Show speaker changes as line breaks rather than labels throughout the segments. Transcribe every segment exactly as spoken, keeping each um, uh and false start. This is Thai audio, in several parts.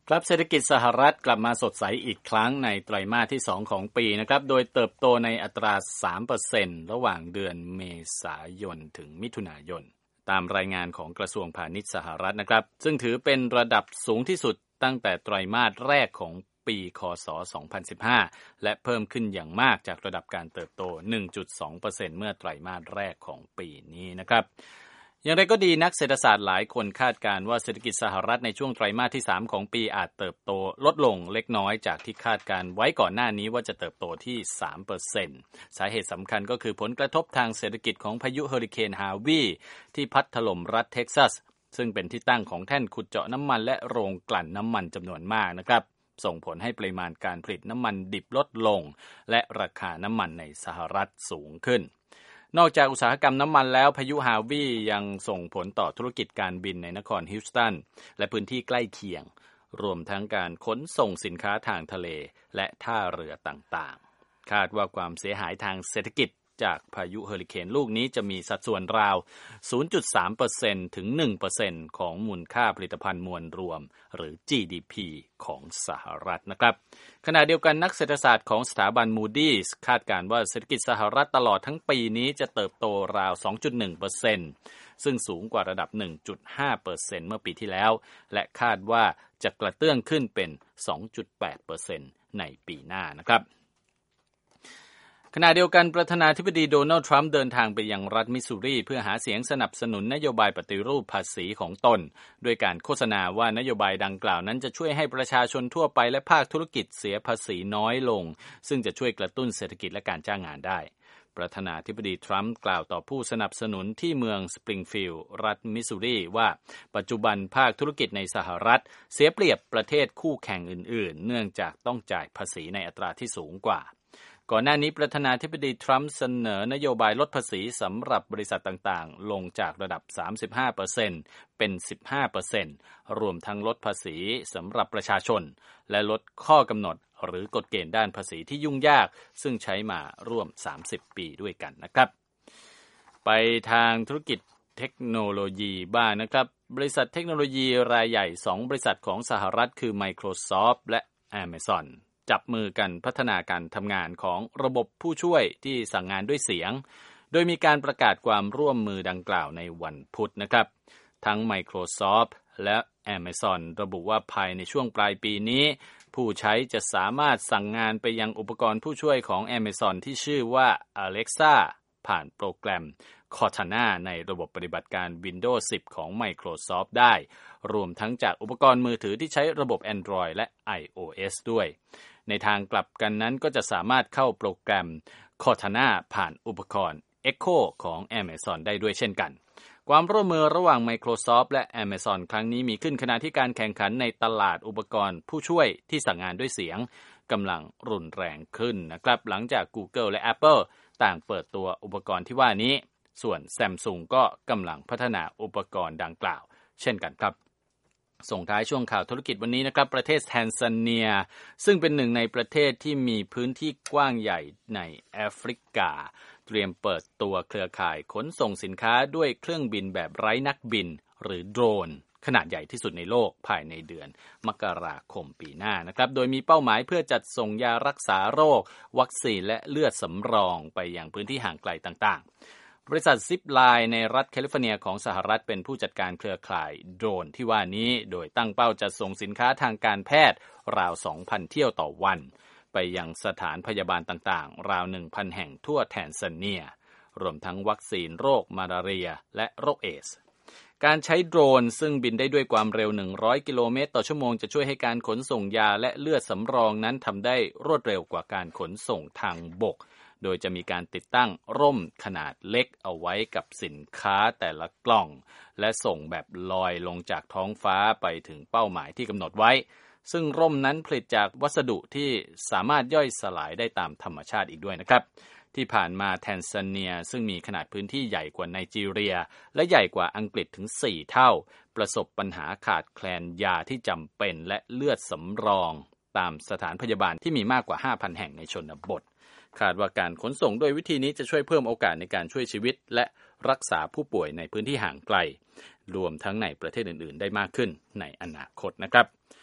ครับเศรษฐกิจสหรัฐกลับมาสดใสอีกครั้งในไตรมาสที่สองของปีนะครับโดยเติบโตในอัตรา สามเปอร์เซ็นต์ ระหว่างเดือนเมษายนถึงมิถุนายนตามรายงานของกระทรวงพาณิชย์สหรัฐนะครับซึ่งถือเป็นระดับสูงที่สุดตั้งแต่ไตรมาสแรกของปีค.ศ. สองพันสิบห้าและเพิ่มขึ้นอย่างมากจากระดับการเติบโต หนึ่งจุดสองเปอร์เซ็นต์ เมื่อไตรมาสแรกของปีนี้นะครับอย่างไรก็ดีนักเศรษฐศาสตร์หลายคนคาดการณ์ว่าเศรษฐกิจสหรัฐในช่วงไตรมาสที่สามของปีอาจเติบโตลดลงเล็กน้อยจากที่คาดการไว้ก่อนหน้านี้ว่าจะเติบโตที่ สามเปอร์เซ็นต์ สาเหตุสำคัญก็คือผลกระทบทางเศรษฐกิจของพายุเฮอริเคนฮาวีที่พัดถล่มรัฐเท็กซัสซึ่งเป็นที่ตั้งของแท่นขุดเจาะน้ำมันและโรงกลั่นน้ำมันจำนวนมากนะครับส่งผลให้ปริมาณการผลิตน้ำมันดิบลดลงและราคาน้ำมันในสหรัฐสูงขึ้นนอกจากอุตสาหกรรมน้ำมันแล้วพายุฮาวียังส่งผลต่อธุรกิจการบินในนครฮิวสตันและพื้นที่ใกล้เคียงรวมทั้งการขนส่งสินค้าทางทะเลและท่าเรือต่างๆคาดว่าความเสียหายทางเศรษฐกิจจากพายุเฮอริเคนลูกนี้จะมีสัดส่วนราว ศูนย์จุดสามเปอร์เซ็นต์ ถึง หนึ่งเปอร์เซ็นต์ ของมูลค่าผลิตภัณฑ์มวลรวมหรือ จี ดี พี ของสหรัฐนะครับขณะเดียวกันนักเศรษฐศาสตร์ของสถาบัน Moody's คาดการณ์ว่าเศรษฐกิจสหรัฐตลอดทั้งปีนี้จะเติบโตราว สองจุดหนึ่งเปอร์เซ็นต์ ซึ่งสูงกว่าระดับ หนึ่งจุดห้าเปอร์เซ็นต์ เมื่อปีที่แล้วและคาดว่าจะกระเตื้องขึ้นเป็น สองจุดแปดเปอร์เซ็นต์ ในปีหน้านะครับขณะเดียวกันประธานาธิบดีโดนัลด์ทรัมป์เดินทางไปยังรัฐมิสซูรีเพื่อหาเสียงสนับสนุนนโยบายปฏิรูปภาษีของตนด้วยการโฆษณาว่านโยบายดังกล่าวนั้นจะช่วยให้ประชาชนทั่วไปและภาคธุรกิจเสียภาษีน้อยลงซึ่งจะช่วยกระตุ้นเศรษฐกิจและการจ้างงานได้ประธานาธิบดีทรัมป์กล่าวต่อผู้สนับสนุนที่เมืองสปริงฟิลด์รัฐมิสซูรีว่าปัจจุบันภาคธุรกิจในสหรัฐเสียเปรียบประเทศคู่แข่งอื่นๆเนื่องจากต้องจ่ายภาษีในอัตราที่สูงกว่าก่อนหน้านี้ประธานาธิบดีทรัมป์เสนอนโยบายลดภาษีสำหรับบริษัทต่างๆลงจากระดับ สามสิบห้าเปอร์เซ็นต์ เป็น สิบห้าเปอร์เซ็นต์ รวมทั้งลดภาษีสำหรับประชาชนและลดข้อกำหนดหรือกฎเกณฑ์ด้านภาษีที่ยุ่งยากซึ่งใช้มาร่วมสามสิบปีด้วยกันนะครับไปทางธุรกิจเทคโนโลยีบ้างนะครับบริษัทเทคโนโลยีรายใหญ่สองบริษัทของสหรัฐคือ Microsoft และ Amazonจับมือกันพัฒนาการทำงานของระบบผู้ช่วยที่สั่งงานด้วยเสียงโดยมีการประกาศความร่วมมือดังกล่าวในวันพุธนะครับทั้ง Microsoft และ Amazon ระบุว่าภายในช่วงปลายปีนี้ผู้ใช้จะสามารถสั่งงานไปยังอุปกรณ์ผู้ช่วยของ Amazon ที่ชื่อว่า Alexa ผ่านโปรแกรม Cortana ในระบบปฏิบัติการ Windows สิบ ของ Microsoft ได้รวมทั้งจากอุปกรณ์มือถือที่ใช้ระบบ Android และ iOS ด้วยในทางกลับกันนั้นก็จะสามารถเข้าโปรแกรม Cortana ผ่านอุปกรณ์ Echo ของ Amazon ได้ด้วยเช่นกันความร่วมมือระหว่าง Microsoft และ Amazon ครั้งนี้มีขึ้นขณะที่การแข่งขันในตลาดอุปกรณ์ผู้ช่วยที่สั่งงานด้วยเสียงกำลังรุนแรงขึ้นนะครับหลังจาก Google และ Apple ต่างเปิดตัวอุปกรณ์ที่ว่านี้ส่วน Samsung ก็กำลังพัฒนาอุปกรณ์ดังกล่าวเช่นกันครับส่งท้ายช่วงข่าวธุรกิจวันนี้นะครับประเทศแทนซาเนียซึ่งเป็นหนึ่งในประเทศที่มีพื้นที่กว้างใหญ่ในแอฟริกาเตรียมเปิดตัวเครือข่ายขนส่งสินค้าด้วยเครื่องบินแบบไร้นักบินหรือโดรนขนาดใหญ่ที่สุดในโลกภายในเดือนมกราคมปีหน้านะครับโดยมีเป้าหมายเพื่อจัดส่งยารักษาโรควัคซีนและเลือดสำรองไปยังพื้นที่ห่างไกลต่างๆบริษัทซิปไลน์ในรัฐแคลิฟอร์เนียของสหรัฐเป็นผู้จัดการเครือข่ายโดรนที่ว่านี้โดยตั้งเป้าจะส่งสินค้าทางการแพทย์ราว สองพัน เที่ยวต่อวันไปยังสถานพยาบาลต่างๆราว หนึ่งพัน แห่งทั่วแทนซาเนียรวมทั้งวัคซีนโรคมาลาเรียและโรคเอดส์การใช้โดรนซึ่งบินได้ด้วยความเร็วหนึ่งร้อยกิโลเมตรต่อชั่วโมงจะช่วยให้การขนส่งยาและเลือดสำรองนั้นทำได้รวดเร็วกว่าการขนส่งทางบกโดยจะมีการติดตั้งร่มขนาดเล็กเอาไว้กับสินค้าแต่ละกล่องและส่งแบบลอยลงจากท้องฟ้าไปถึงเป้าหมายที่กำหนดไว้ซึ่งร่มนั้นผลิตจากวัสดุที่สามารถย่อยสลายได้ตามธรรมชาติอีกด้วยนะครับที่ผ่านมาแทนซาเนียซึ่งมีขนาดพื้นที่ใหญ่กว่าไนจีเรียและใหญ่กว่าอังกฤษถึงสี่เท่าประสบปัญหาขาดแคลนยาที่จำเป็นและเลือดสำรองตามสถานพยาบาลที่มีมากกว่า ห้าพัน แห่งในชนบทคาดว่าการขนส่งด้วยวิธีนี้จะช่วยเพิ่มโอกาสในการช่วยชีวิตและรักษาผู้ป่วยในพื้นที่ห่างไกลรวมทั้งในประเทศอื่นๆได้มากขึ้นในอนาคตนะครับ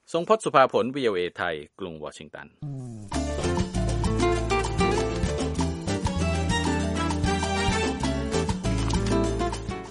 ทรงพจน์สุภาผล วี โอ เอ ไทยกรุงวอชิงตัน